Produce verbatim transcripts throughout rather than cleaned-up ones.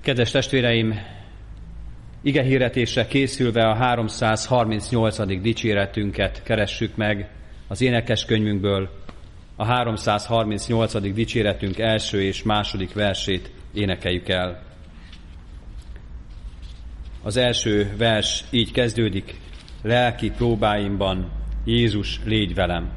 Kedves testvéreim, igehirdetésre készülve a háromszázharmincnyolcadik dicséretünket keressük meg az énekeskönyvünkből. A háromszázharmincnyolcadik dicséretünk első és második versét énekeljük el. Az első vers így kezdődik: lelki próbáimban Jézus, légy velem.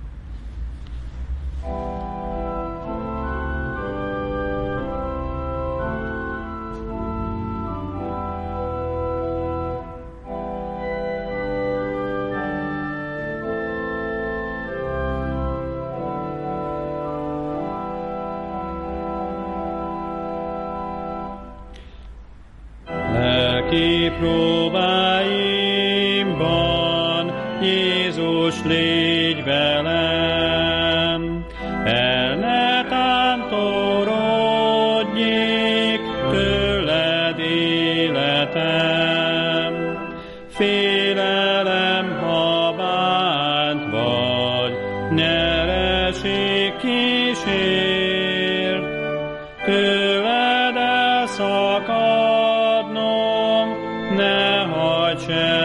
Lelki próbáimban Jézus, légy velem, el ne tántorodjék tőled életem. Félelem, ha bánt vagy, nyereség kísér, tőled elszakadnom, ne hagyd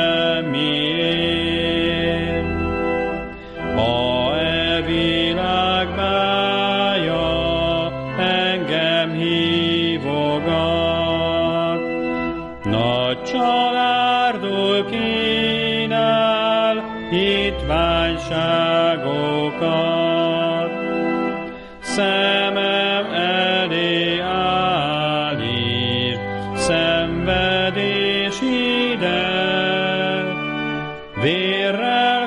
semmiért. Ha e világ bája engem hívogat, nagy csalárdul kínál hitványságokat, szemem elé állít szenvedés ide, vérrel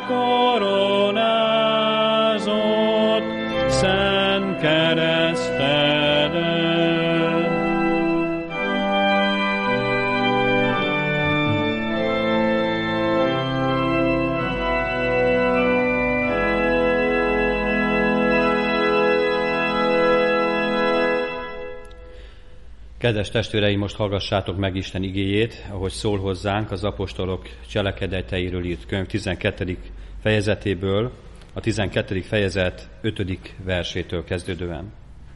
koronázott szent kereszteden. Kedves testvéreim, most hallgassátok meg Isten igéjét, ahogy szól hozzánk az apostolok cselekedeteiről írt könyv tizenkettedik fejezetéből, a tizenkettedik fejezet ötödik versétől kezdődően.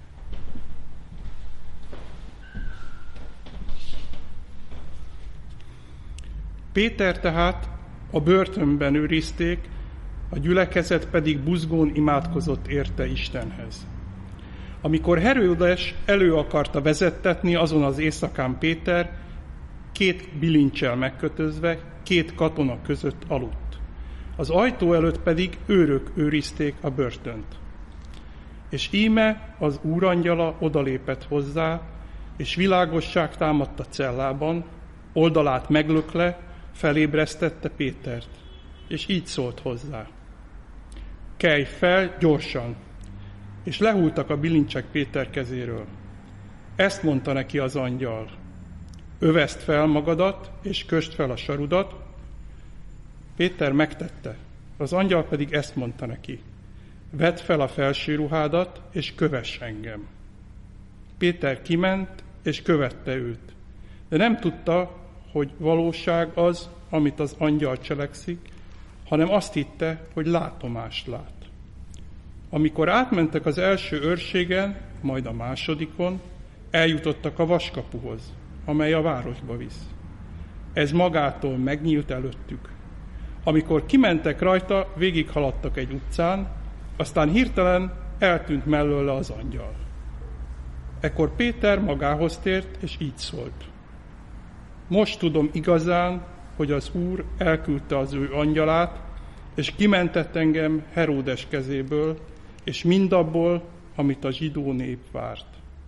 Péter tehát a börtönben őrizték, a gyülekezet pedig buzgón imádkozott érte Istenhez. Amikor Heródes elő akarta vezettetni, azon az éjszakán Péter két bilincsel megkötözve két katona között aludt. Az ajtó előtt pedig őrök őrizték a börtönt. És íme az úrangyala odalépett hozzá, és világosság támadt a cellában, oldalát meglökle, felébresztette Pétert, és így szólt hozzá: kelj fel gyorsan! És lehúltak a bilincsek Péter kezéről. Ezt mondta neki az angyal: öveszd fel magadat, és kösd fel a sarudat. Péter megtette, az angyal pedig ezt mondta neki: vedd fel a felső ruhádat, és kövess engem. Péter kiment, és követte őt, de nem tudta, hogy valóság az, amit az angyal cselekszik, hanem azt hitte, hogy látomást lát. Amikor átmentek az első őrségen, majd a másodikon, eljutottak a vaskapuhoz, amely a városba visz. Ez magától megnyílt előttük. Amikor kimentek rajta, végighaladtak egy utcán, aztán hirtelen eltűnt mellőle az angyal. Ekkor Péter magához tért, és így szólt: most tudom igazán, hogy az Úr elküldte az ő angyalát, és kimentett engem Heródes kezéből, és mindabból, amit a zsidó nép várt.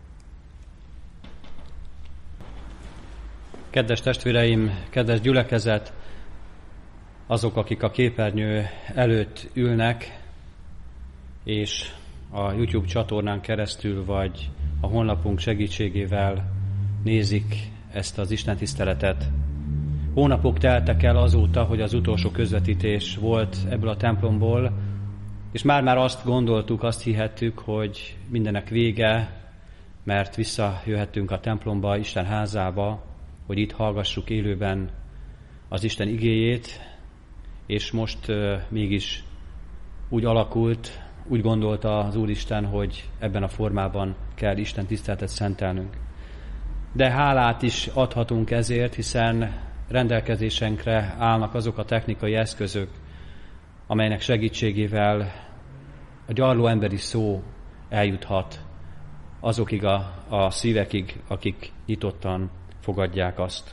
Kedves testvéreim, kedves gyülekezet, azok, akik a képernyő előtt ülnek, és a YouTube csatornán keresztül, vagy a honlapunk segítségével nézik ezt az istentiszteletet. Hónapok teltek el azóta, hogy az utolsó közvetítés volt ebből a templomból, és már-már azt gondoltuk, azt hihettük, hogy mindenek vége, mert visszajöhettünk a templomba, Isten házába, hogy itt hallgassuk élőben az Isten igéjét, és most uh, mégis úgy alakult, úgy gondolta az Úristen, hogy ebben a formában kell Isten tiszteletet szentelnünk. de hálát is adhatunk ezért, hiszen rendelkezésünkre állnak azok a technikai eszközök, amelynek segítségével a gyarló emberi szó eljuthat azokig a, a szívekig, akik nyitottan fogadják azt.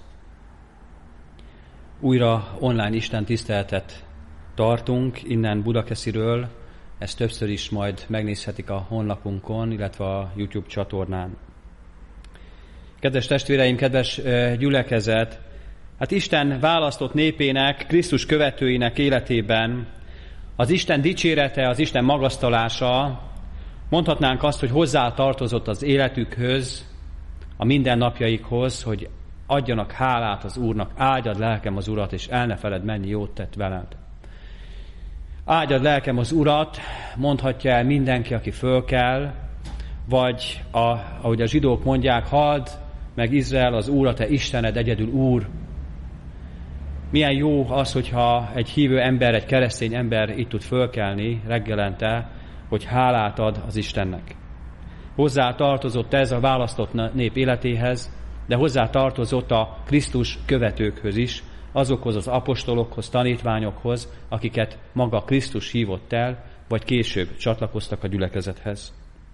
Újra online Isten tiszteletet tartunk innen Budakesziről, ezt többször is majd megnézhetik a honlapunkon, illetve a YouTube csatornán. Kedves testvéreim, kedves gyülekezet, hát Isten választott népének, Krisztus követőinek életében az Isten dicsérete, az Isten magasztalása, mondhatnánk azt, hogy hozzá tartozott az életükhöz, a mindennapjaikhoz, hogy adjanak hálát az Úrnak, áldjad lelkem az Urat, és el ne feled, mennyi jót tett veled. Áldjad lelkem az Urat, mondhatja el mindenki, aki fölkel, vagy a, ahogy a zsidók mondják, halld meg Izrael az Úr, a te Istened egyedül Úr. Milyen jó az, hogyha egy hívő ember, egy keresztény ember itt tud fölkelni reggelente, hogy hálát ad az Istennek. Hozzá tartozott ez a választott nép életéhez, de hozzá tartozott a Krisztus követőkhöz is, azokhoz az apostolokhoz, tanítványokhoz, akiket maga Krisztus hívott el, vagy később csatlakoztak a gyülekezethez.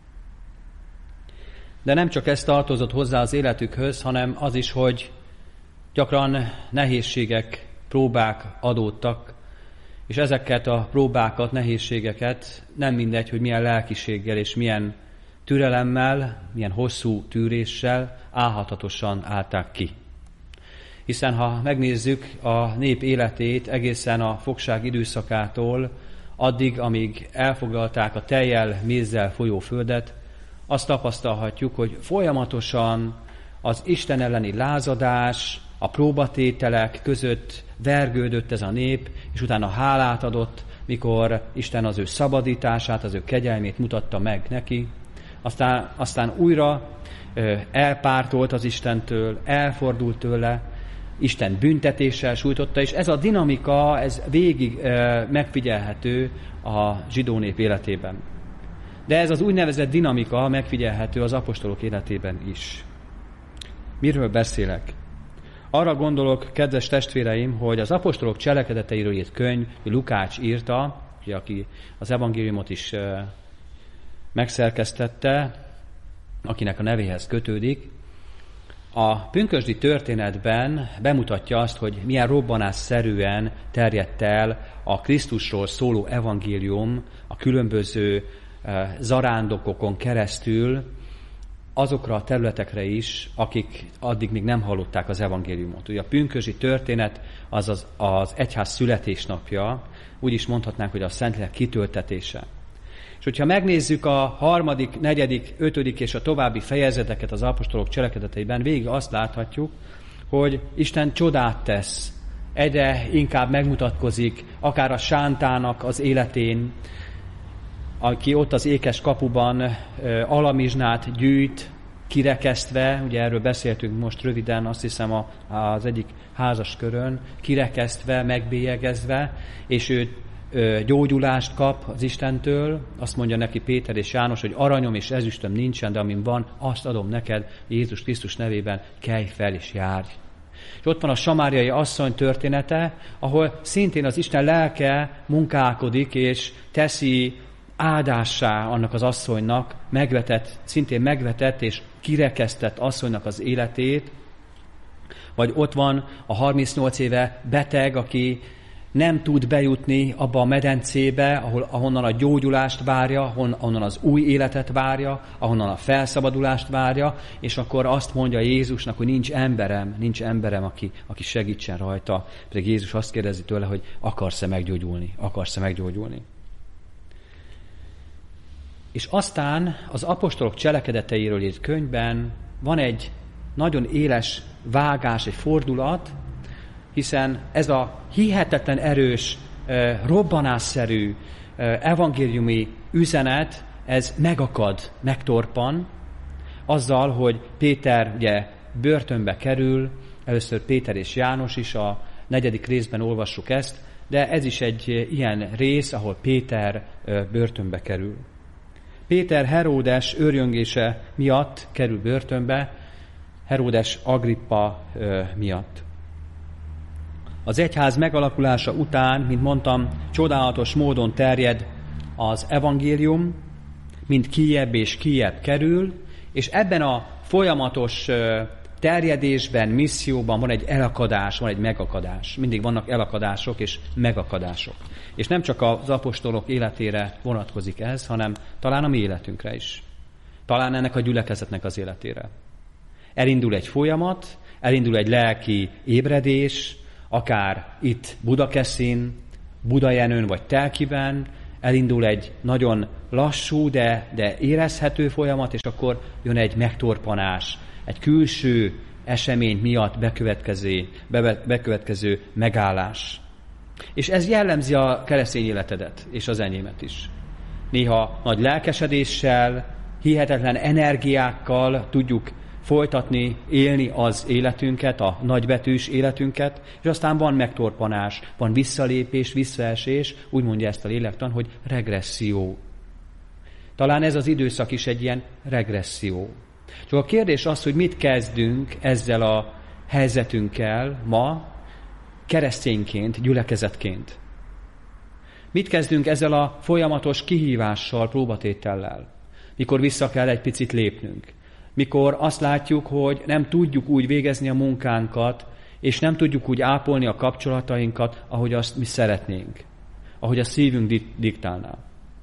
De nem csak ez tartozott hozzá az életükhöz, hanem az is, hogy gyakran nehézségek, próbák adódtak, és ezeket a próbákat, nehézségeket nem mindegy, hogy milyen lelkiséggel és milyen türelemmel, milyen hosszú tűréssel álhatatosan állták ki. Hiszen ha megnézzük a nép életét egészen a fogság időszakától, addig, amíg elfoglalták a tejjel, mézzel folyó földet, azt tapasztalhatjuk, hogy folyamatosan az Isten elleni lázadás, a próbatételek között vergődött ez a nép, és utána hálát adott, mikor Isten az ő szabadítását, az ő kegyelmét mutatta meg neki. Aztán, aztán újra ö, elpártolt az Istentől, elfordult tőle, Isten büntetéssel sújtotta, és ez a dinamika, ez végig ö, megfigyelhető a zsidó nép életében. De ez az úgynevezett dinamika megfigyelhető az apostolok életében is. Miről beszélek? Arra gondolok, kedves testvéreim, hogy az apostolok cselekedeteiről írt könyv, Lukács írta, aki az evangéliumot is megszerkesztette, akinek a nevéhez kötődik, a pünkösdi történetben bemutatja azt, hogy milyen robbanásszerűen terjedt el a Krisztusról szóló evangélium a különböző zarándokokon keresztül azokra a területekre is, akik addig még nem hallották az evangéliumot. Ugye a pünkösdi történet az az, az egyház születésnapja, úgy is mondhatnánk, hogy a Szentlélek kitöltetése. És hogyha megnézzük a harmadik, negyedik, ötödik és a további fejezeteket az apostolok cselekedeteiben, végig azt láthatjuk, hogy Isten csodát tesz, egyre inkább megmutatkozik, akár a sántának az életén, aki ott az ékes kapuban alamizsnát gyűjt, kirekesztve, ugye erről beszéltünk most röviden, azt hiszem a, az egyik házaskörön, kirekesztve, megbélyegezve, és ő gyógyulást kap az Istentől, azt mondja neki Péter és János, hogy aranyom és ezüstöm nincsen, de amin van, azt adom neked, Jézus Krisztus nevében, kelj fel és járj. És ott van a samáriai asszony története, ahol szintén az Isten lelke munkálkodik, és teszi áldássá annak az asszonynak, megvetett, szintén megvetett és kirekesztett asszonynak az életét, vagy ott van a harmincnyolc éve beteg, aki nem tud bejutni abba a medencébe, ahol, ahonnan a gyógyulást várja, ahonnan az új életet várja, ahonnan a felszabadulást várja, és akkor azt mondja Jézusnak, hogy nincs emberem, nincs emberem, aki, aki segítsen rajta. Pedig Jézus azt kérdezi tőle, hogy akarsz-e meggyógyulni, akarsz-e meggyógyulni. És aztán az apostolok cselekedeteiről írt könyvben van egy nagyon éles vágás, egy fordulat, hiszen ez a hihetetlen erős, robbanásszerű evangéliumi üzenet, ez megakad, megtorpan, azzal, hogy Péter ugye börtönbe kerül, először Péter és János is, a negyedik részben olvassuk ezt, de ez is egy ilyen rész, ahol Péter börtönbe kerül. Péter Heródes őrjöngése miatt kerül börtönbe, Heródes Agrippa ö, miatt. Az egyház megalakulása után, mint mondtam, csodálatos módon terjed az evangélium, mint kijebb és kijebb kerül, és ebben a folyamatos ö, terjedésben, misszióban van egy elakadás, van egy megakadás. Mindig vannak elakadások és megakadások. És nem csak az apostolok életére vonatkozik ez, hanem talán a mi életünkre is. Talán ennek a gyülekezetnek az életére. Elindul egy folyamat, elindul egy lelki ébredés, akár itt Budakeszin, Budajenőn vagy Telkiben, elindul egy nagyon lassú, de, de érezhető folyamat, és akkor jön egy megtorpanás, egy külső esemény miatt bekövetkező, be, bekövetkező megállás. És ez jellemzi a keresztény életedet, és az enyémet is. Néha nagy lelkesedéssel, hihetetlen energiákkal tudjuk folytatni, élni az életünket, a nagybetűs életünket, és aztán van megtorpanás, van visszalépés, visszaesés, úgy mondja ezt a lélektan, hogy regresszió. Talán ez az időszak is egy ilyen regresszió. Csak a kérdés az, hogy mit kezdünk ezzel a helyzetünkkel ma, keresztényként, gyülekezetként. Mit kezdünk ezzel a folyamatos kihívással, próbatétellel, mikor vissza kell egy picit lépnünk. Mikor azt látjuk, hogy nem tudjuk úgy végezni a munkánkat, és nem tudjuk úgy ápolni a kapcsolatainkat, ahogy azt mi szeretnénk, ahogy a szívünk diktálná.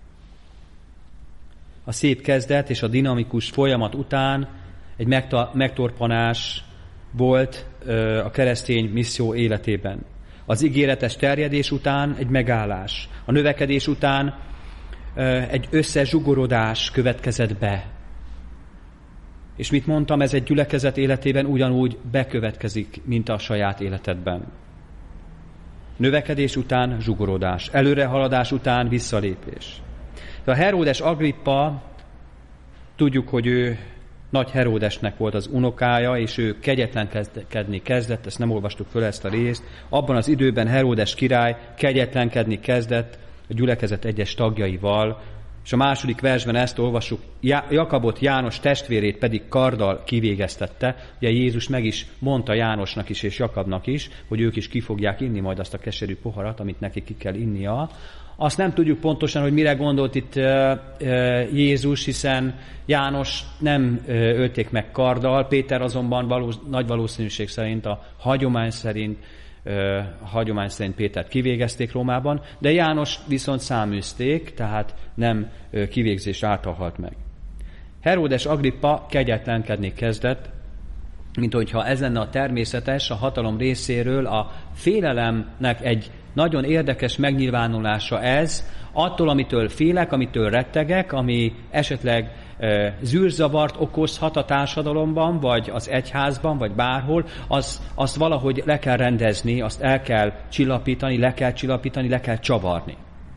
A szép kezdet és a dinamikus folyamat után egy megtorpanás volt a keresztény misszió életében. Az ígéretes terjedés után egy megállás. A növekedés után egy összezsugorodás következett be. És mit mondtam, ez egy gyülekezet életében ugyanúgy bekövetkezik, mint a saját életedben. Növekedés után zsugorodás, előrehaladás után visszalépés. De a Heródes Agrippa, tudjuk, hogy ő nagy Heródesnek volt az unokája, és ő kegyetlenkedni kezdett, ezt nem olvastuk föl ezt a részt. Abban az időben Heródes király kegyetlenkedni kezdett a gyülekezet egyes tagjaival, és a második versben ezt olvassuk, Jakabot, János testvérét pedig karddal kivégeztette. Ugye Jézus meg is mondta Jánosnak is és Jakabnak is, hogy ők is ki fogják inni majd azt a keserű poharat, amit neki ki kell innia. Azt nem tudjuk pontosan, hogy mire gondolt itt Jézus, hiszen János nem ölték meg karddal, Péter azonban valós, nagy valószínűség szerint, a hagyomány szerint, a hagyomány szerint Pétert kivégezték Rómában, de János viszont száműzték, tehát nem kivégzés által halt meg. Heródes Agrippa kegyetlenkedni kezdett, mint hogyha ez lenne a természetes, a hatalom részéről a félelemnek egy nagyon érdekes megnyilvánulása ez, attól, amitől félek, amitől rettegek, ami esetleg e, zűrzavart okozhat a társadalomban, vagy az egyházban, vagy bárhol, az, azt valahogy le kell rendezni, azt el kell csillapítani, le kell csillapítani, le kell csavarni.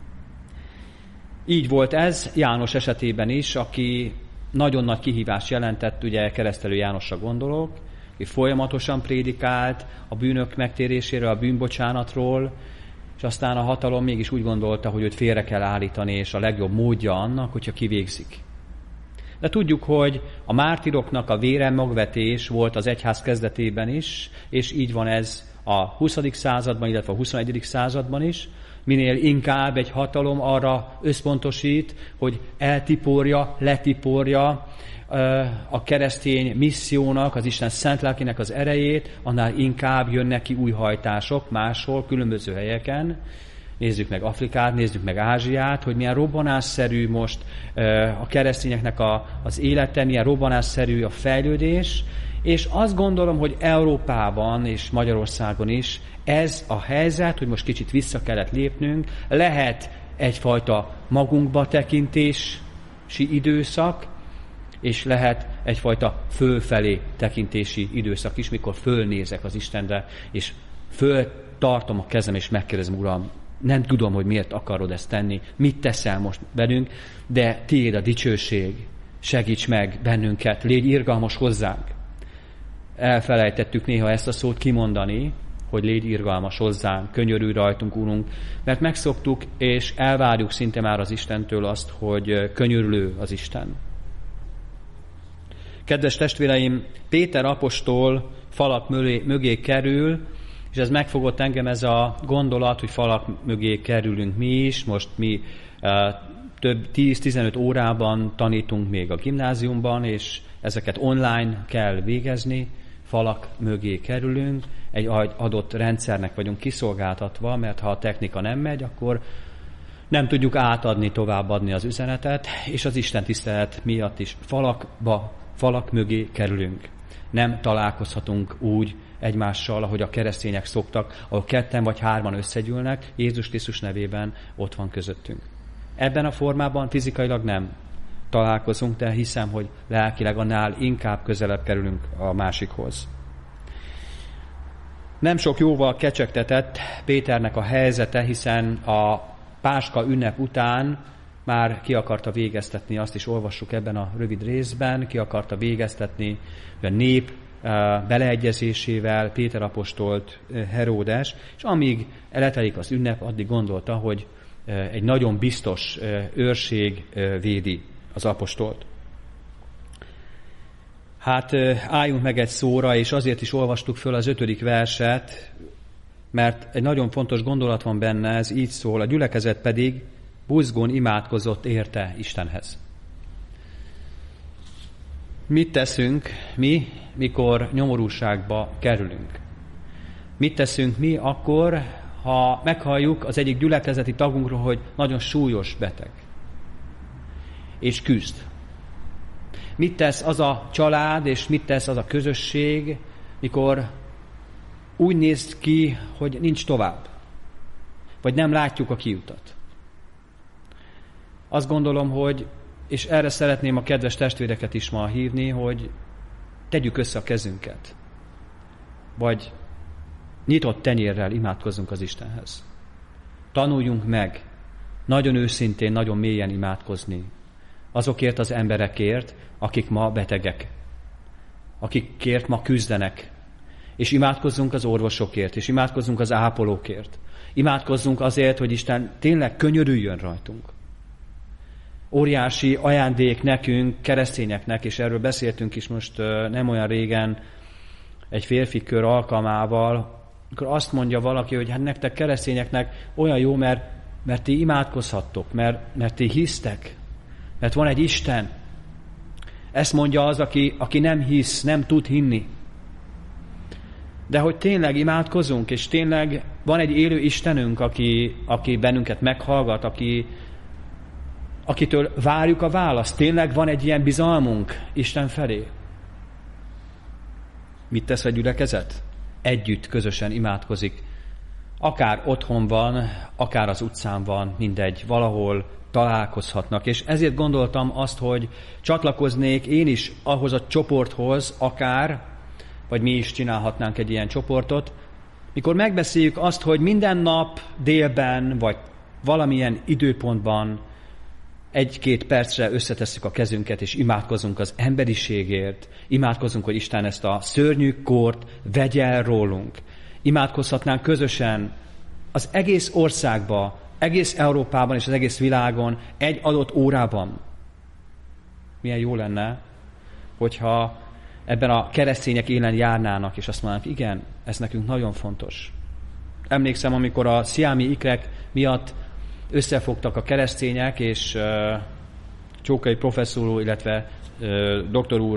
Így volt ez János esetében is, aki nagyon nagy kihívást jelentett, ugye Keresztelő Jánosra gondolok, aki folyamatosan prédikált a bűnök megtéréséről, a bűnbocsánatról, és aztán a hatalom mégis úgy gondolta, hogy őt félre kell állítani, és a legjobb módja annak, hogyha kivégzik. De tudjuk, hogy a mártiroknak a vére magvetés volt az egyház kezdetében is, és így van ez a huszadik században, illetve a huszonegyedik században is. Minél inkább egy hatalom arra összpontosít, hogy eltiporja, letiporja a keresztény missziónak, az Isten szent lelkének az erejét, annál inkább jönnek ki új hajtások máshol, különböző helyeken. Nézzük meg Afrikát, nézzük meg Ázsiát, hogy milyen robbanásszerű most a keresztényeknek a, az élete, milyen robbanásszerű a fejlődés, és azt gondolom, hogy Európában és Magyarországon is ez a helyzet, hogy most kicsit vissza kellett lépnünk, lehet egyfajta magunkba tekintési időszak, és lehet egyfajta fölfelé tekintési időszak is, mikor fölnézek az Istenre, és föltartom a kezem, és megkérdezem, Uram, nem tudom, hogy miért akarod ezt tenni, mit teszel most velünk, de tiéd a dicsőség, segíts meg bennünket, légy irgalmas hozzánk. Elfelejtettük néha ezt a szót kimondani, hogy légy irgalmas hozzánk, könyörülj rajtunk, Úrunk, mert megszoktuk, és elvárjuk szinte már az Istentől azt, hogy könyörülő az Isten. Kedves testvéreim, Péter apostol falak mögé, mögé kerül, és ez megfogott engem ez a gondolat, hogy falak mögé kerülünk mi is. Most mi e, több tíz-tizenöt órában tanítunk még a gimnáziumban, és ezeket online kell végezni, falak mögé kerülünk, egy adott rendszernek vagyunk kiszolgáltatva, mert ha a technika nem megy, akkor nem tudjuk átadni, továbbadni az üzenetet, és az Isten tisztelet miatt is falakba, falak mögé kerülünk. Nem találkozhatunk úgy egymással, ahogy a keresztények szoktak, ahol ketten vagy hárman összegyűlnek, Jézus Krisztus nevében ott van közöttünk. Ebben a formában fizikailag nem találkozunk, de hiszem, hogy lelkileg annál inkább közelebb kerülünk a másikhoz. Nem sok jóval kecsegtetett Péternek a helyzete, hiszen a Páska ünnep után már ki akarta végeztetni, azt is olvassuk ebben a rövid részben, ki akarta végeztetni a nép beleegyezésével Péter apostolt Heródes, és amíg eletelik az ünnep, addig gondolta, hogy egy nagyon biztos őrség védi az apostolt. Hát álljunk meg egy szóra, és azért is olvastuk föl az ötödik verset, mert egy nagyon fontos gondolat van benne, ez így szól, a gyülekezet pedig buzgón imádkozott érte Istenhez. Mit teszünk mi, mikor nyomorúságba kerülünk? Mit teszünk mi akkor, ha meghalljuk az egyik gyülekezeti tagunkról, hogy nagyon súlyos beteg, és küzd? Mit tesz az a család, és mit tesz az a közösség, mikor úgy néz ki, hogy nincs tovább, vagy nem látjuk a kiutat? Azt gondolom, hogy, és erre szeretném a kedves testvéreket is ma hívni, hogy tegyük össze a kezünket, vagy nyitott tenyérrel imádkozzunk az Istenhez. Tanuljunk meg nagyon őszintén, nagyon mélyen imádkozni azokért az emberekért, akik ma betegek, akikért ma küzdenek, és imádkozzunk az orvosokért, és imádkozzunk az ápolókért. Imádkozzunk azért, hogy Isten tényleg könyörüljön rajtunk. Óriási ajándék nekünk, keresztényeknek, és erről beszéltünk is most nem olyan régen egy férfi kör alkalmával, akkor azt mondja valaki, hogy hát nektek keresztényeknek olyan jó, mert, mert ti imádkozhattok, mert, mert ti hisztek, mert van egy Isten. Ezt mondja az, aki, aki nem hisz, nem tud hinni. De hogy tényleg imádkozunk, és tényleg van egy élő Istenünk, aki, aki bennünket meghallgat, aki, akitől várjuk a választ. Tényleg van egy ilyen bizalmunk Isten felé. Mit tesz a gyülekezet? Együtt, közösen imádkozik. Akár otthon van, akár az utcán van, mindegy, valahol találkozhatnak. És ezért gondoltam azt, hogy csatlakoznék én is ahhoz a csoporthoz, akár, vagy mi is csinálhatnánk egy ilyen csoportot, mikor megbeszéljük azt, hogy minden nap délben, vagy valamilyen időpontban egy-két percre összetesszük a kezünket, és imádkozunk az emberiségért, imádkozunk, hogy Isten ezt a szörnyű kort vegye el rólunk. Imádkozhatnánk közösen az egész országba, egész Európában és az egész világon egy adott órában. Milyen jó lenne, hogyha ebben a keresztények élen járnának, és azt mondanak, igen, ez nekünk nagyon fontos. Emlékszem, amikor a sziámi ikrek miatt összefogtak a keresztények, és uh, Csókai professzor úr, illetve uh, doktor úr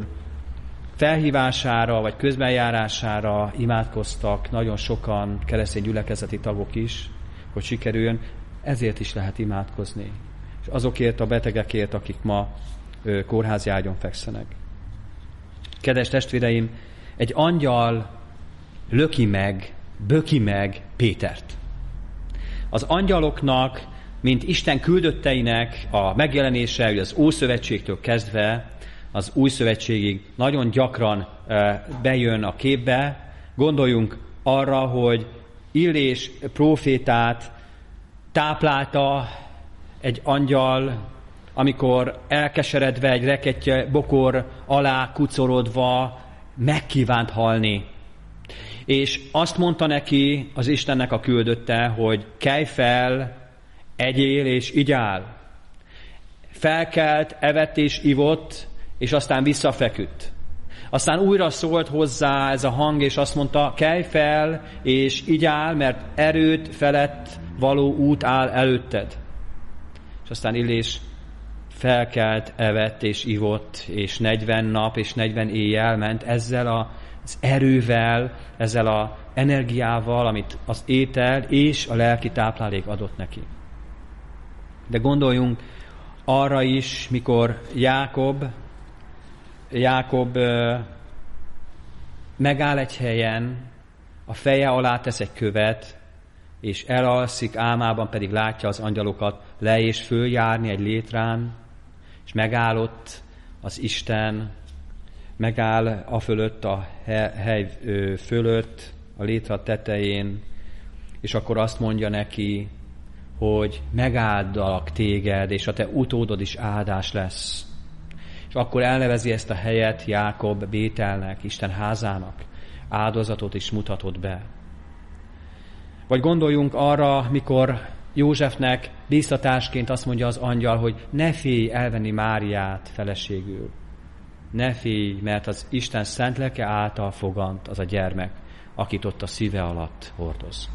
felhívására, vagy közbenjárására imádkoztak nagyon sokan keresztény gyülekezeti tagok is, hogy sikerüljön. Ezért is lehet imádkozni. És azokért a betegekért, akik ma uh, kórházi ágyon fekszenek. Kedves testvéreim, egy angyal löki meg, böki meg Pétert. Az angyaloknak, mint Isten küldötteinek a megjelenése, hogy az Ószövetségtől kezdve az Újszövetségig nagyon gyakran bejön a képbe. Gondoljunk arra, hogy Illés prófétát táplálta egy angyal, amikor elkeseredve egy rekettye bokor alá kucorodva megkívánt halni. És azt mondta neki az Istennek a küldötte, hogy kelj fel, egyél és igyál. Felkelt, evett és ivott, és aztán visszafeküdt. Aztán újra szólt hozzá ez a hang, és azt mondta, kelj fel, és így áll, mert erőt felett való út áll előtted. És aztán Illés felkelt, evett és ivott, és negyven nap és negyven éjjel ment ezzel az erővel, ezzel az energiával, amit az étel és a lelki táplálék adott neki. De gondoljunk arra is, mikor Jákob, Jákob ö, megáll egy helyen, a feje alá tesz egy követ, és elalszik, álmában pedig látja az angyalokat le és följárni egy létrán, és megállott az Isten, megáll a fölött, a hely fölött, a létra tetején, és akkor azt mondja neki, hogy megáldalak téged, és a te utódod is áldás lesz. És akkor elnevezi ezt a helyet Jákob Bételnek, Isten házának, áldozatot is mutatott be. Vagy gondoljunk arra, mikor Józsefnek bíztatásként azt mondja az angyal, hogy ne félj elvenni Máriát feleségül. Ne félj, mert az Isten szent lelke által fogant az a gyermek, akit ott a szíve alatt hordoz.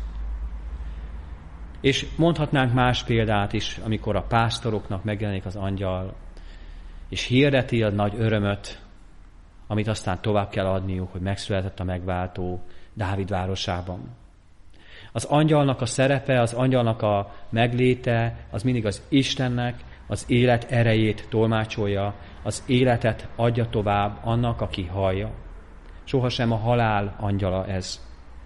És mondhatnánk más példát is, amikor a pásztoroknak megjelenik az angyal, és hirdeti a nagy örömöt, amit aztán tovább kell adniuk, hogy megszületett a megváltó Dávid városában. Az angyalnak a szerepe, az angyalnak a megléte, az mindig az Istennek az élet erejét tolmácsolja, az életet adja tovább annak, aki hallja. Sohasem a halál angyala ez.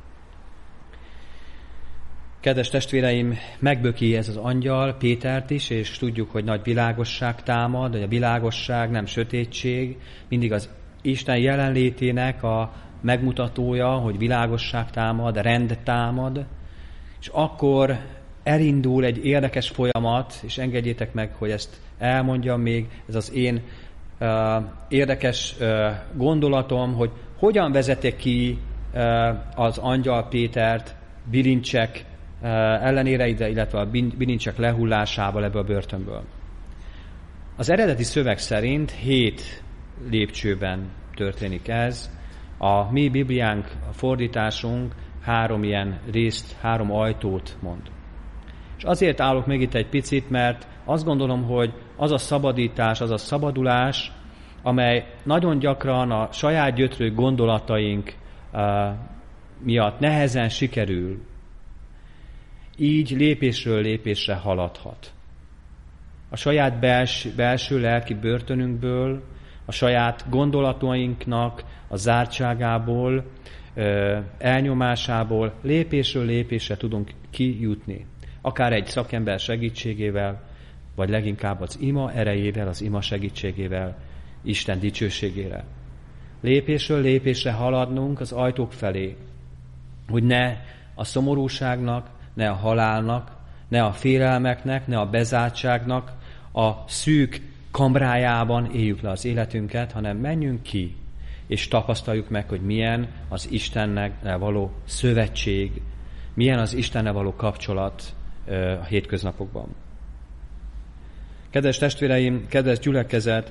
Kedves testvéreim, megböki ez az angyal Pétert is, és tudjuk, hogy nagy világosság támad, hogy a világosság nem sötétség, mindig az Isten jelenlétének a megmutatója, hogy világosság támad, rend támad, és akkor elindul egy érdekes folyamat, és engedjétek meg, hogy ezt elmondjam még, ez az én uh, érdekes uh, gondolatom, hogy hogyan vezette ki uh, az angyal Pétert bilincsek uh, ellenére, illetve a bilincsek lehullásával ebből a börtönből. Az eredeti szöveg szerint hét lépcsőben történik ez. A mi Bibliánk, a fordításunk három ilyen részt, három ajtót mond. És azért állok meg itt egy picit, mert azt gondolom, hogy az a szabadítás, az a szabadulás, amely nagyon gyakran a saját gyötrő gondolataink uh, miatt nehezen sikerül, így lépésről lépésre haladhat. A saját belső, belső lelki börtönünkből, a saját gondolatainknak a zártságából, elnyomásából lépésről lépésre tudunk kijutni. Akár egy szakember segítségével, vagy leginkább az ima erejével, az ima segítségével, Isten dicsőségére. Lépésről lépésre haladnunk az ajtók felé, hogy ne a szomorúságnak, ne a halálnak, ne a félelmeknek, ne a bezártságnak a szűk kamrájában éljük le az életünket, hanem menjünk ki, és tapasztaljuk meg, hogy milyen az Istennel való szövetség, milyen az Istennel való kapcsolat a hétköznapokban. Kedves testvéreim, kedves gyülekezet,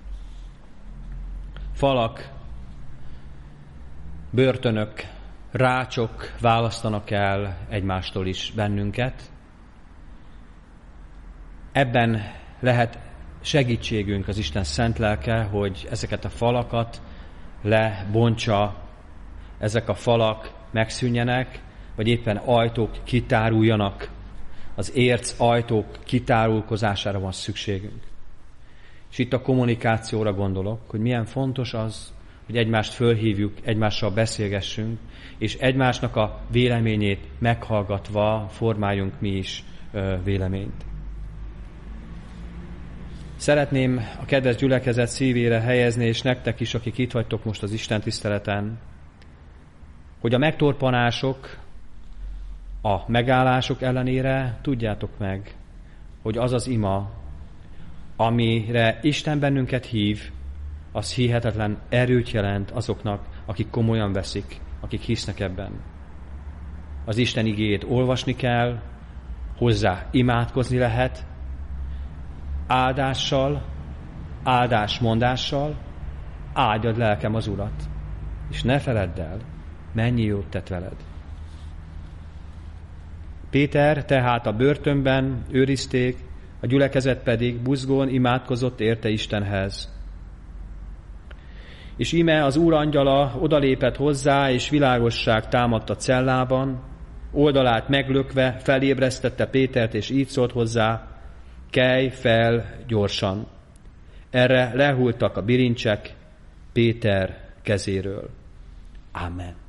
falak, börtönök, rácsok választanak el egymástól is bennünket. Ebben lehet segítségünk az Isten szent lelke, hogy ezeket a falakat lebontsa, ezek a falak megszűnjenek, vagy éppen ajtók kitáruljanak. Az érc ajtók kitárulkozására van szükségünk. És itt a kommunikációra gondolok, hogy milyen fontos az, hogy egymást fölhívjuk, egymással beszélgessünk, és egymásnak a véleményét meghallgatva formáljunk mi is véleményt. Szeretném a kedves gyülekezet szívére helyezni, és nektek is, akik itt vagytok most az Isten tiszteleten, hogy a megtorpanások, a megállások ellenére tudjátok meg, hogy az az ima, amire Isten bennünket hív, az hihetetlen erőt jelent azoknak, akik komolyan veszik, akik hisznek ebben. Az Isten igéjét olvasni kell, hozzá imádkozni lehet, áldással, áldásmondással, áldjad lelkem az Urat, és ne feledd el, mennyi jót tett veled. Péter tehát a börtönben őrizték, a gyülekezet pedig buzgón imádkozott érte Istenhez. És íme az Úr angyala odalépett hozzá, és világosság támadt a cellában, oldalát meglökve felébresztette Pétert, és így szólt hozzá, kelj fel gyorsan. Erre lehultak a bilincsek Péter kezéről. Amen.